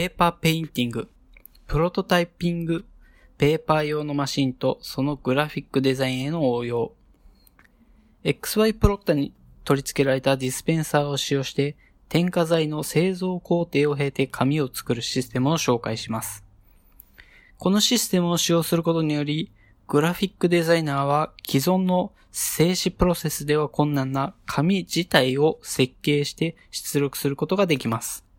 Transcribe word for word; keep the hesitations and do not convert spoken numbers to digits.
ペーパーペインティング、プロトタイピング、ペーパー用のマシンとそのグラフィックデザインへの応用。エックスワイ プロッタに取り付けられたディスペンサーを使用して、添加剤の製造工程を経て紙を作るシステムを紹介します。このシステムを使用することにより、グラフィックデザイナーは既存の静止プロセスでは困難な紙自体を設計して出力することができます。